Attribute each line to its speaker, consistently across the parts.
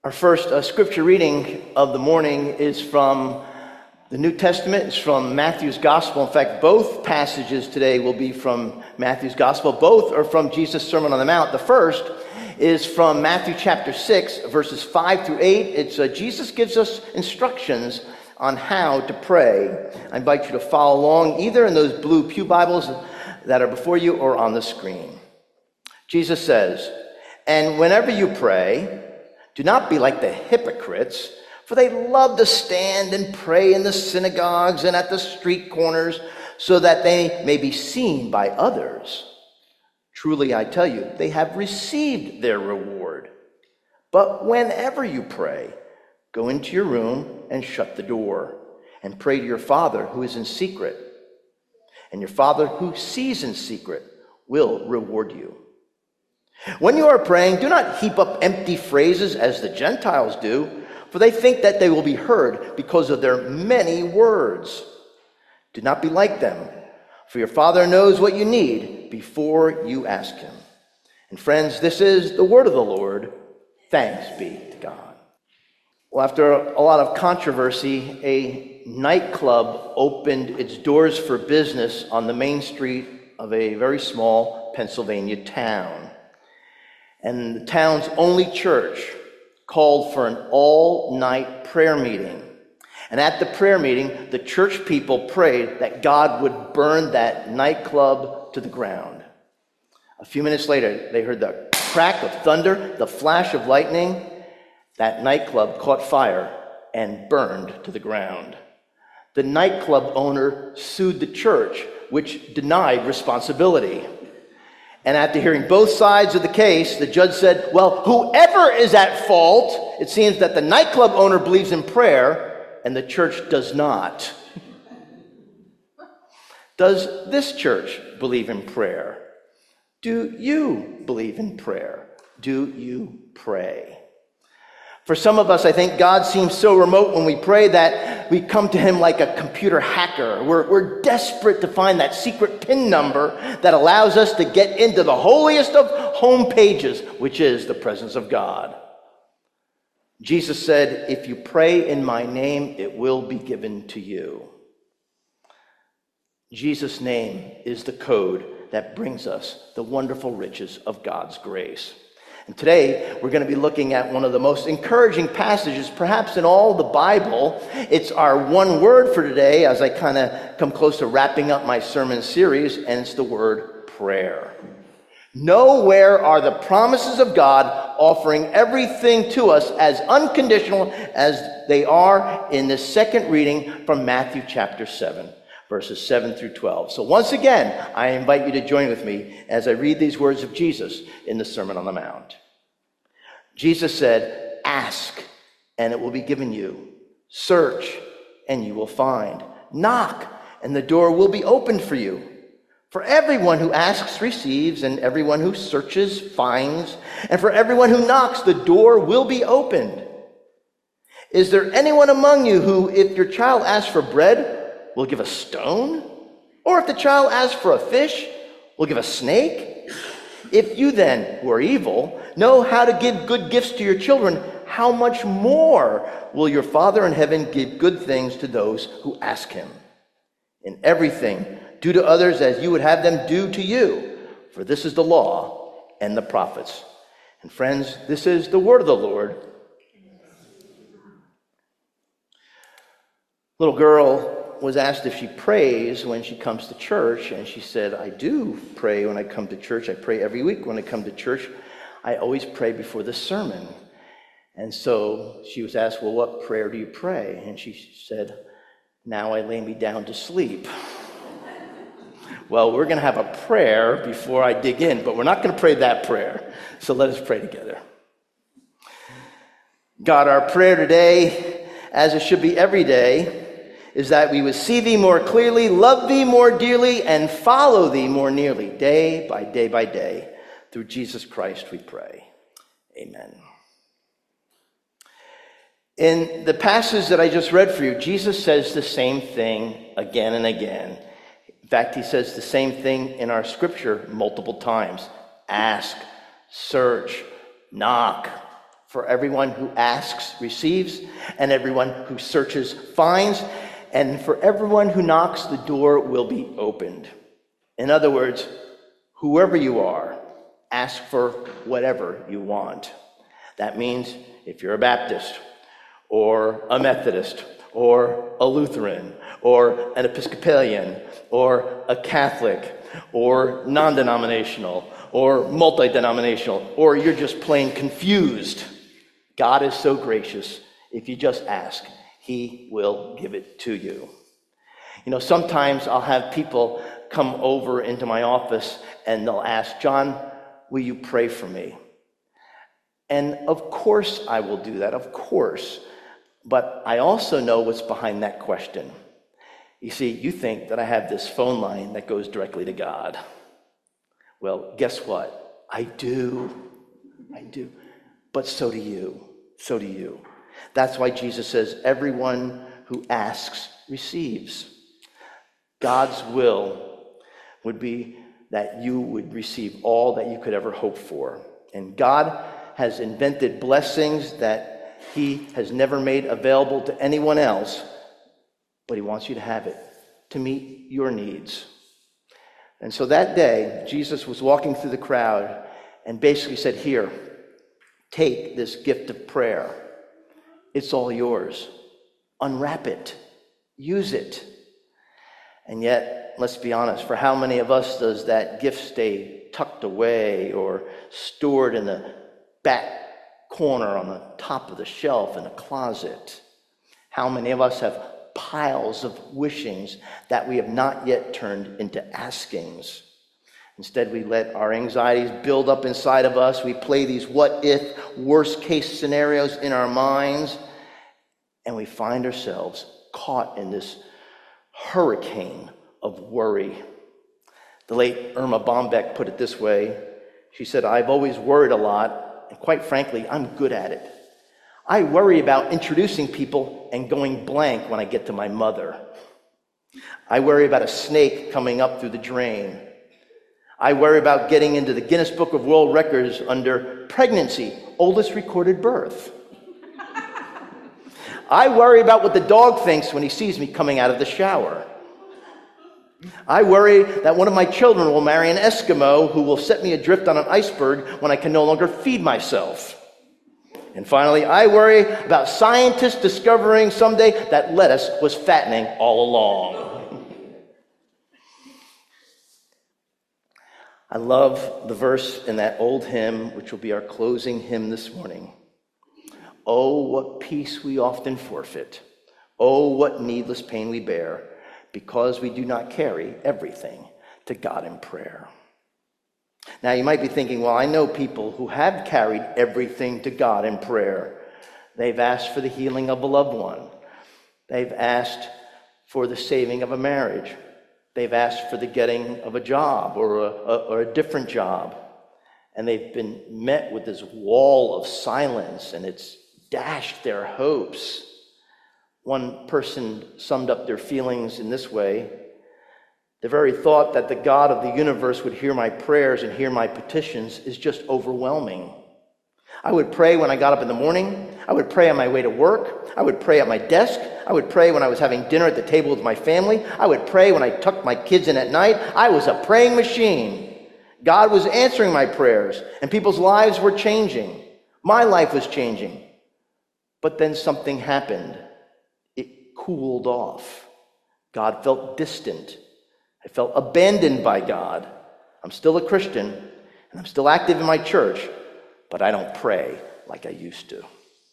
Speaker 1: Our first scripture reading of the morning is from the New Testament. It's from Matthew's Gospel. In fact, both passages today will be from Matthew's Gospel. Both are from Jesus' Sermon on the Mount. The first is from Matthew chapter 6, verses 5 through 8. It's Jesus gives us instructions on how to pray. I invite you to follow along either in those blue pew Bibles that are before you or on the screen. Jesus says, "And whenever you pray, do not be like the hypocrites, for they love to stand and pray in the synagogues and at the street corners, so that they may be seen by others. Truly, I tell you, they have received their reward. But whenever you pray, go into your room and shut the door, and pray to your Father who is in secret. And your Father who sees in secret will reward you. When you are praying, do not heap up empty phrases as the Gentiles do, for they think that they will be heard because of their many words. Do not be like them, for your Father knows what you need before you ask him." And friends, this is the word of the Lord. Thanks be to God. Well, after a lot of controversy, a nightclub opened its doors for business on the main street of a very small Pennsylvania town. And the town's only church called for an all-night prayer meeting. And at the prayer meeting, the church people prayed that God would burn that nightclub to the ground. A few minutes later, they heard the crack of thunder, the flash of lightning. That nightclub caught fire and burned to the ground. The nightclub owner sued the church, which denied responsibility. And after hearing both sides of the case, the judge said, well, whoever is at fault, it seems that the nightclub owner believes in prayer and the church does not. Does this church believe in prayer? Do you believe in prayer? Do you pray? For some of us, I think God seems so remote when we pray that we come to him like a computer hacker. We're desperate to find that secret PIN number that allows us to get into the holiest of home pages, which is the presence of God. Jesus said, "If you pray in my name, it will be given to you." Jesus' name is the code that brings us the wonderful riches of God's grace. And today, we're going to be looking at one of the most encouraging passages, perhaps in all the Bible. It's our one word for today as I kind of come close to wrapping up my sermon series, and it's the word prayer. Nowhere are the promises of God offering everything to us as unconditional as they are in the second reading from Matthew chapter 7. Verses 7 through 12. So once again, I invite you to join with me as I read these words of Jesus in the Sermon on the Mount. Jesus said, "Ask, and it will be given you. Search, and you will find. Knock, and the door will be opened for you. For everyone who asks receives, and everyone who searches finds, and for everyone who knocks, the door will be opened. Is there anyone among you who, if your child asks for bread, will give a stone? Or if the child asks for a fish, will give a snake? If you then, who are evil, know how to give good gifts to your children, how much more will your Father in heaven give good things to those who ask him? In everything, do to others as you would have them do to you, for this is the law and the prophets." And friends, this is the word of the Lord. Little girl was asked if she prays when she comes to church, and she said, "I do pray when I come to church. I pray every week when I come to church. I always pray before the sermon." And so she was asked, "Well, what prayer do you pray?" And she said, "Now I lay me down to sleep." Well, we're going to have a prayer before I dig in, but we're not going to pray that prayer. So let us pray together. God, our prayer today, as it should be every day, is that we would see thee more clearly, love thee more dearly, and follow thee more nearly, day by day by day. Through Jesus Christ we pray. Amen. In the passage that I just read for you, Jesus says the same thing again and again. In fact, he says the same thing in our scripture multiple times. Ask, search, knock. For everyone who asks receives, and everyone who searches finds, and for everyone who knocks, the door will be opened. In other words, whoever you are, ask for whatever you want. That means if you're a Baptist, or a Methodist, or a Lutheran, or an Episcopalian, or a Catholic, or non-denominational, or multi-denominational, or you're just plain confused, God is so gracious. If you just ask, he will give it to you. You know, sometimes I'll have people come over into my office and they'll ask, John, will you pray for me? And of course I will do that, of course. But I also know what's behind that question. You see, you think that I have this phone line that goes directly to God. Well, guess what? I do. But so do you. So do you. That's why Jesus says, everyone who asks receives. God's will would be that you would receive all that you could ever hope for. And God has invented blessings that he has never made available to anyone else, but he wants you to have it to meet your needs. And so that day, Jesus was walking through the crowd and basically said, here, take this gift of prayer. It's all yours. Unwrap it. Use it. And yet, let's be honest, for how many of us does that gift stay tucked away or stored in the back corner on the top of the shelf in a closet? How many of us have piles of wishings that we have not yet turned into askings? Instead, we let our anxieties build up inside of us. We play these what-if, worst-case scenarios in our minds, and we find ourselves caught in this hurricane of worry. The late Irma Bombeck put it this way. She said, I've always worried a lot, and quite frankly, I'm good at it. I worry about introducing people and going blank when I get to my mother. I worry about a snake coming up through the drain. I worry about getting into the Guinness Book of World Records under pregnancy, oldest recorded birth. I worry about what the dog thinks when he sees me coming out of the shower. I worry that one of my children will marry an Eskimo who will set me adrift on an iceberg when I can no longer feed myself. And finally, I worry about scientists discovering someday that lettuce was fattening all along. I love the verse in that old hymn, which will be our closing hymn this morning. Oh, what peace we often forfeit. Oh, what needless pain we bear, because we do not carry everything to God in prayer. Now, you might be thinking, well, I know people who have carried everything to God in prayer. They've asked for the healing of a loved one. They've asked for the saving of a marriage. They've asked for the getting of a job or a different job. And they've been met with this wall of silence, and it's dashed their hopes. One person summed up their feelings in this way: the very thought that the God of the universe would hear my prayers and hear my petitions is just overwhelming. I would pray when I got up in the morning. I would pray on my way to work. I would pray at my desk. I would pray when I was having dinner at the table with my family. I would pray when I tucked my kids in at night. I was a praying machine. God was answering my prayers, and people's lives were changing. My life was changing. But then something happened. It cooled off. God felt distant. I felt abandoned by God. I'm still a Christian, and I'm still active in my church, but I don't pray like I used to.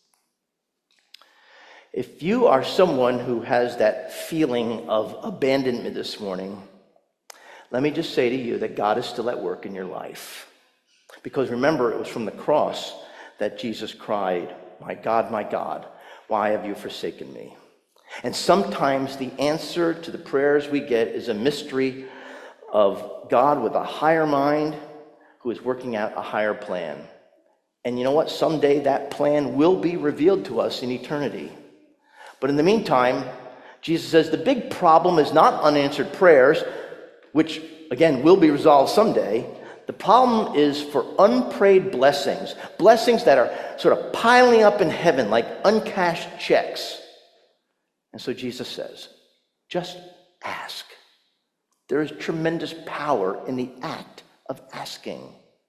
Speaker 1: If you are someone who has that feeling of abandonment this morning, let me just say to you that God is still at work in your life. Because remember, it was from the cross that Jesus cried, my God, why have you forsaken me? And sometimes the answer to the prayers we get is a mystery of God with a higher mind who is working out a higher plan. And you know what? Someday that plan will be revealed to us in eternity. But in the meantime, Jesus says the big problem is not unanswered prayers, which, again, will be resolved someday. The problem is for unprayed blessings, blessings that are sort of piling up in heaven like uncashed checks. And so Jesus says, just ask. There is tremendous power in the act of asking.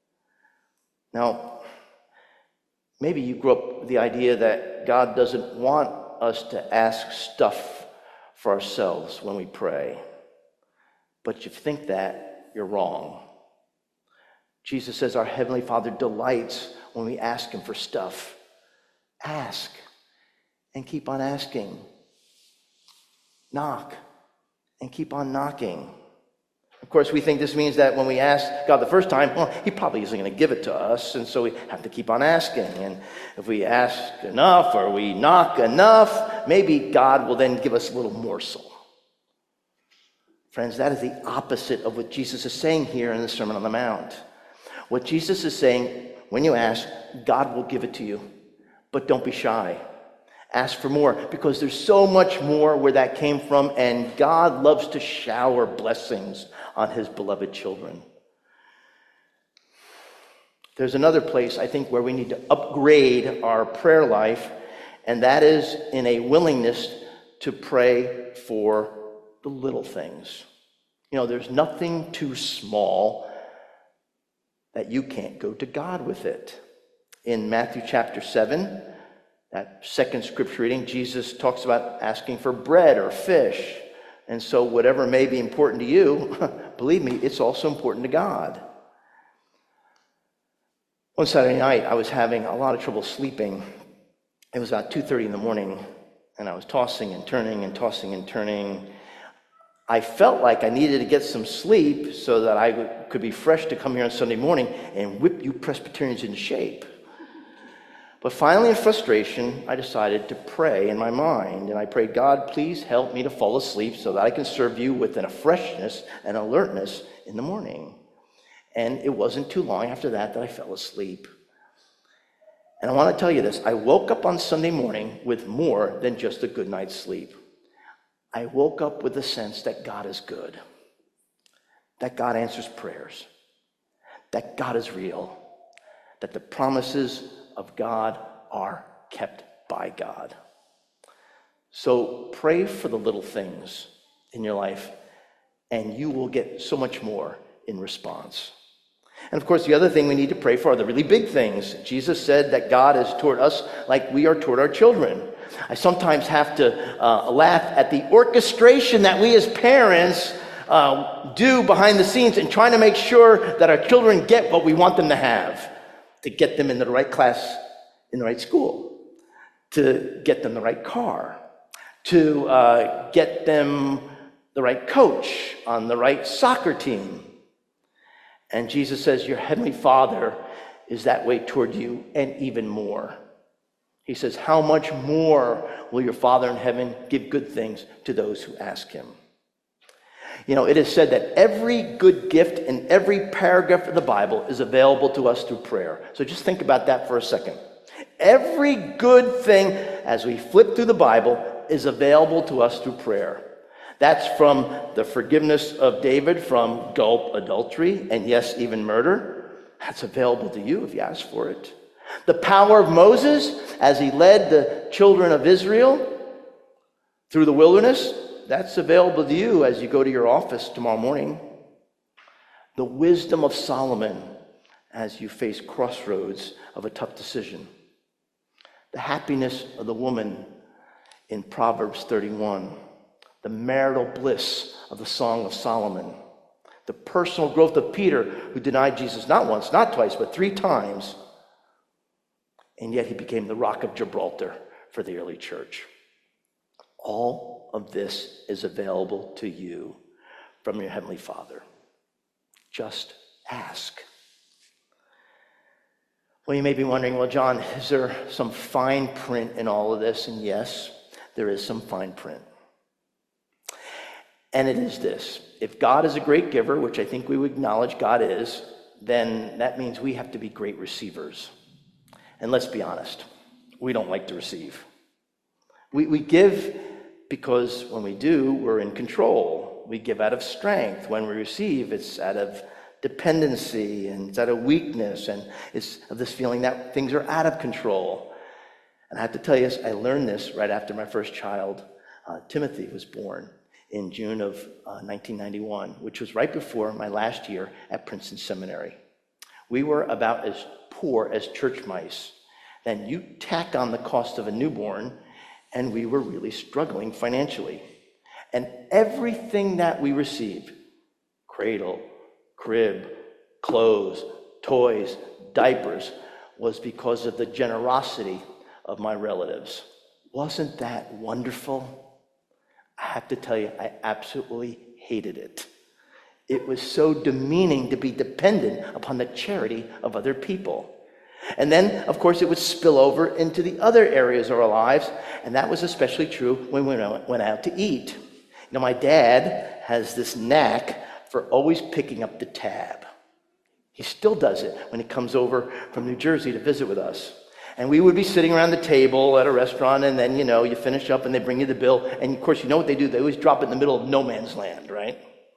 Speaker 1: Now, maybe you grew up with the idea that God doesn't want us to ask stuff for ourselves when we pray. But if you think that, you're wrong. Jesus says our Heavenly Father delights when we ask Him for stuff. Ask and keep on asking. Knock and keep on knocking. Of course, we think this means that when we ask God the first time, well, He probably isn't going to give it to us, and so we have to keep on asking. And if we ask enough or we knock enough, maybe God will then give us a little morsel. Friends, that is the opposite of what Jesus is saying here in the Sermon on the Mount. What Jesus is saying, when you ask, God will give it to you, but don't be shy. Ask for more, because there's so much more where that came from, and God loves to shower blessings on His beloved children. There's another place, I think, where we need to upgrade our prayer life, and that is in a willingness to pray for the little things. You know, there's nothing too small that you can't go to God with it. In Matthew chapter 7, that second scripture reading, Jesus talks about asking for bread or fish. And so whatever may be important to you, believe me, it's also important to God. One Saturday night, I was having a lot of trouble sleeping. It was about 2:30 in the morning, and I was tossing and turning and tossing and turning. I felt like I needed to get some sleep so that I could be fresh to come here on Sunday morning and whip you Presbyterians into shape. But finally, in frustration, I decided to pray in my mind. And I prayed, God, please help me to fall asleep so that I can serve you with a freshness and alertness in the morning. And it wasn't too long after that I fell asleep. And I want to tell you this. I woke up on Sunday morning with more than just a good night's sleep. I woke up with the sense that God is good, that God answers prayers, that God is real, that the promises of God are kept by God. So pray for the little things in your life, and you will get so much more in response. And of course, the other thing we need to pray for are the really big things. Jesus said that God is toward us like we are toward our children. I sometimes have to laugh at the orchestration that we as parents do behind the scenes in trying to make sure that our children get what we want them to have, to get them in the right class, in the right school, to get them the right car, to get them the right coach on the right soccer team. And Jesus says, your Heavenly Father is that way toward you, and even more. He says, how much more will your Father in heaven give good things to those who ask Him? You know, it is said that every good gift in every paragraph of the Bible is available to us through prayer. So just think about that for a second. Every good thing, as we flip through the Bible, is available to us through prayer. That's from the forgiveness of David from adultery, and yes, even murder. That's available to you if you ask for it. The power of Moses as he led the children of Israel through the wilderness, that's available to you as you go to your office tomorrow morning. The wisdom of Solomon as you face crossroads of a tough decision. The happiness of the woman in Proverbs 31. The marital bliss of the Song of Solomon. The personal growth of Peter, who denied Jesus not once, not twice, but 3 times. And yet he became the rock of Gibraltar for the early church. All of this is available to you from your Heavenly Father. Just ask. Well, you may be wondering, well, John, is there some fine print in all of this? And yes, there is some fine print. And it is this. If God is a great giver, which I think we would acknowledge God is, then that means we have to be great receivers. And let's be honest, we don't like to receive. We give because when we do, we're in control. We give out of strength. When we receive, it's out of dependency, and it's out of weakness, and it's of this feeling that things are out of control. And I have to tell you, I learned this right after my first child, Timothy, was born in June of 1991, which was right before my last year at Princeton Seminary. We were about as poor as church mice. Then you tack on the cost of a newborn, and we were really struggling financially. And everything that we received, cradle, crib, clothes, toys, diapers, was because of the generosity of my relatives. Wasn't that wonderful? I have to tell you, I absolutely hated it. It was so demeaning to be dependent upon the charity of other people. And then, of course, it would spill over into the other areas of our lives, and that was especially true when we went out to eat. You know, my dad has this knack for always picking up the tab. He still does it when he comes over from New Jersey to visit with us. And we would be sitting around the table at a restaurant, and then, you finish up and they bring you the bill. And of course, you know what they do? They always drop it in the middle of no man's land, right?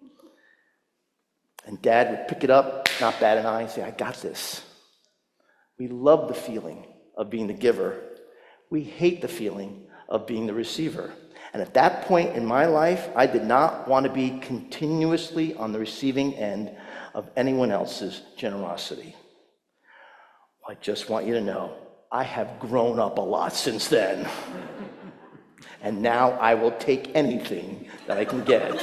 Speaker 1: And Dad would pick it up, not bat an eye, and say, I got this. We love the feeling of being the giver. We hate the feeling of being the receiver. And at that point in my life, I did not want to be continuously on the receiving end of anyone else's generosity. I just want you to know, I have grown up a lot since then. And now I will take anything that I can get.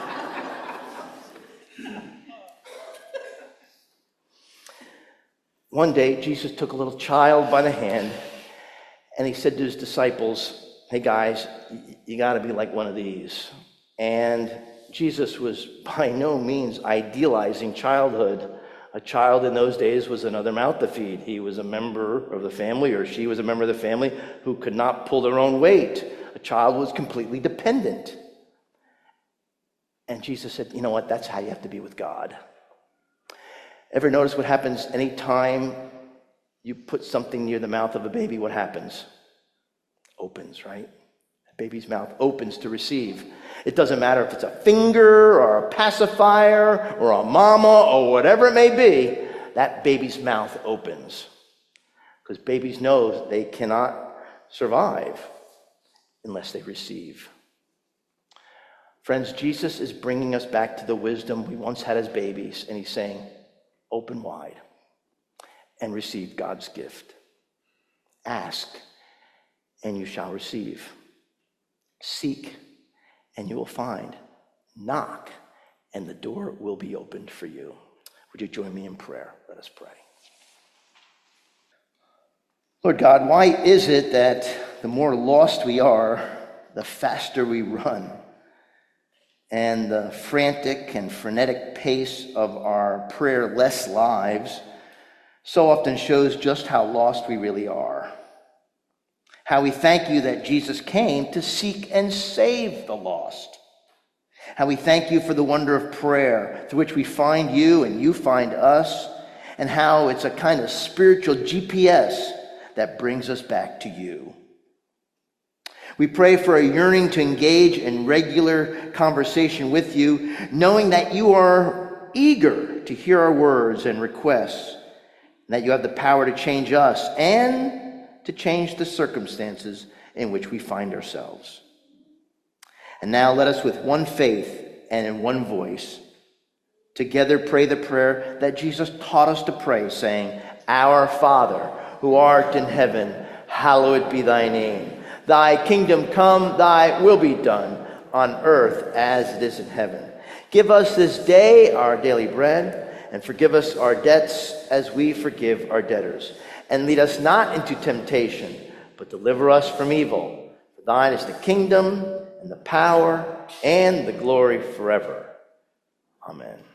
Speaker 1: One day, Jesus took a little child by the hand, and he said to his disciples, hey guys, you got to be like one of these. And Jesus was by no means idealizing childhood. A child in those days was another mouth to feed. He was a member of the family, or she was a member of the family who could not pull their own weight. A child was completely dependent. And Jesus said, you know what, that's how you have to be with God. Ever notice what happens anytime you put something near the mouth of a baby? What happens? Opens, right? A baby's mouth opens to receive. It doesn't matter if it's a finger or a pacifier or a mama or whatever it may be, that baby's mouth opens. Because babies know they cannot survive unless they receive. Friends, Jesus is bringing us back to the wisdom we once had as babies, and he's saying, open wide and receive God's gift. Ask, and you shall receive. Seek, and you will find. Knock, and the door will be opened for you. Would you join me in prayer? Let us pray. Lord God, why is it that the more lost we are, the faster we run? And the frantic and frenetic pace of our prayerless lives so often shows just how lost we really are. How we thank you that Jesus came to seek and save the lost. How we thank you for the wonder of prayer through which we find you and you find us, and how it's a kind of spiritual GPS that brings us back to you. We pray for a yearning to engage in regular conversation with you, knowing that you are eager to hear our words and requests, and that you have the power to change us and to change the circumstances in which we find ourselves. And now let us with one faith and in one voice together pray the prayer that Jesus taught us to pray, saying, Our Father, who art in heaven, hallowed be thy name. Thy kingdom come, thy will be done, on earth as it is in heaven. Give us this day our daily bread, and forgive us our debts as we forgive our debtors. And lead us not into temptation, but deliver us from evil. For thine is the kingdom, and the power, and the glory forever. Amen.